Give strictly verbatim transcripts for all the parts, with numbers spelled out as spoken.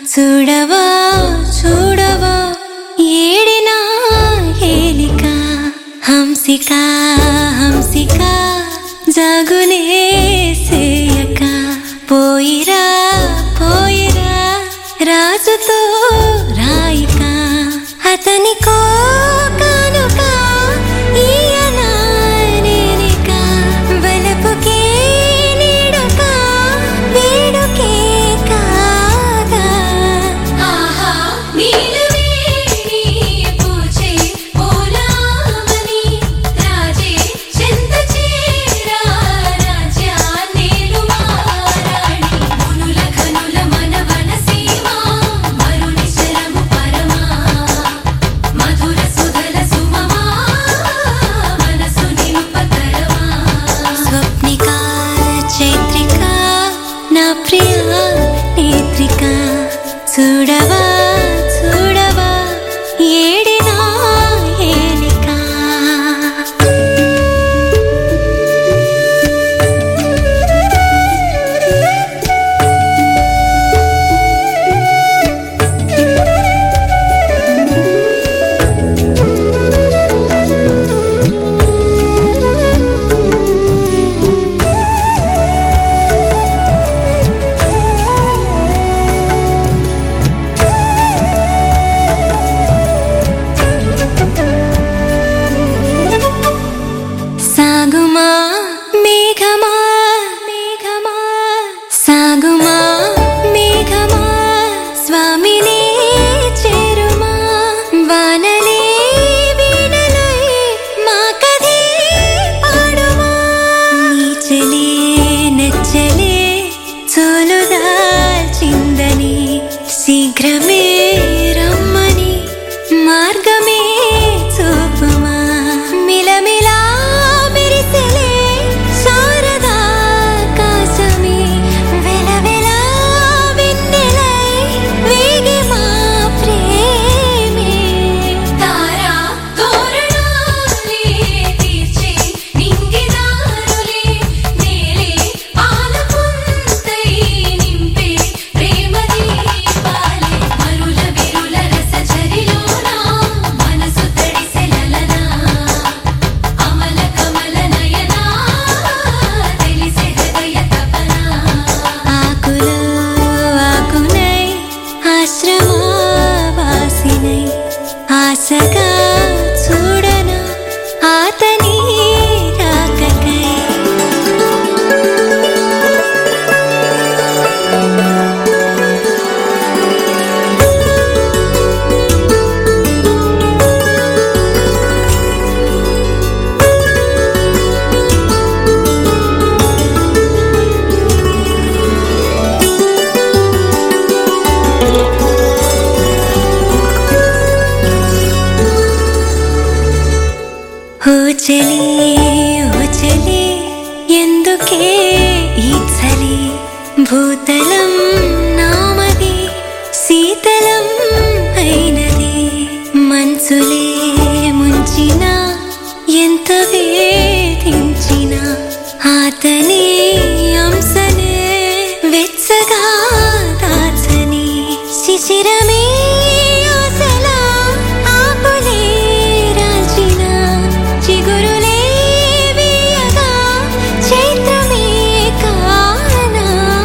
చూడవా చూడవా ఏడినా ఏలిక హంసిక హంసిక జాగునే సేయక పోయిరా పోయిరా రాజుతో రాయిక అతనికో కానుక ఈయనా నేనిక వలపుకే నీడుక వేడుకే కాగా ఆహా నీలవేణి పూచే పూలామణి రాజే చెంత చేరా రాజ్యా నేలు మారాణి మునుల ఘనుల మనవన సీమ మరుని శరము పరమా మధుర సుధల సుమమా మనసు నింపతరమా స్వప్నిక చైత్రిక నా ప్రియ నేత్రిక చూడవా చూడవా ఏడినా ఏలిక సాగుమా మేఘమా మేఘమా సాగుమా మేఘమా స్వామిని చేరుమా వానలే వీణలై మా కథే పాడుమా నీచలే నచ్చలే చోలుదాల్చిందని శీఘ్రమే రమ్మని మార్గమే చూపుమా మిలమిలా మెరిసెలే శారదా కాశమే వెలవెలా వెన్నెలై వేగి మా ప్రేమే తారా తోరణాలే తీర్చే నింగిదారులే నేలే పాలపుంతై నింపే ప్రేమ దీపాలే మరుల విరుల రస చరిలోనా మనసు తడిసెలలనా అమల కమల నయనా తెలిసే హృదయ తపనా ఆకులో ఆకునై ఆశ్రమవాసినై ఆశగా చూడన ఆతని రాకకై ఓ చలి ఓ చలి ఎందుకే ఈ చలి భూతలం నామది శీతలం అయినది మంచులే ముంచిన ఎంత వేధించిన ఆతని అంశనే వెచ్చగా దాచని శిశిరమే ఆశలా ఆకులే రాల్చిన చిగురులే వీయగా చైత్రమే కానా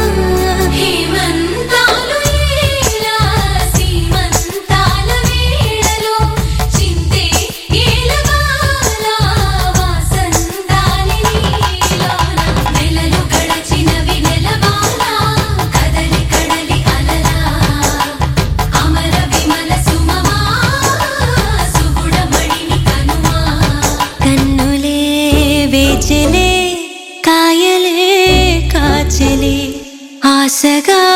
హేమంతాలు ఏలా సీమంతాల వేళలో చింతే ఏలగాల వాసంతాలి నీలోన నెలలు గడచినవి నెలవాన కదలి కడలి అలలా అమర విమల సుమమా సుగుణమణిని కనుమా కన్నులే వేచెలే కాయలే కాచెలే ఆశగా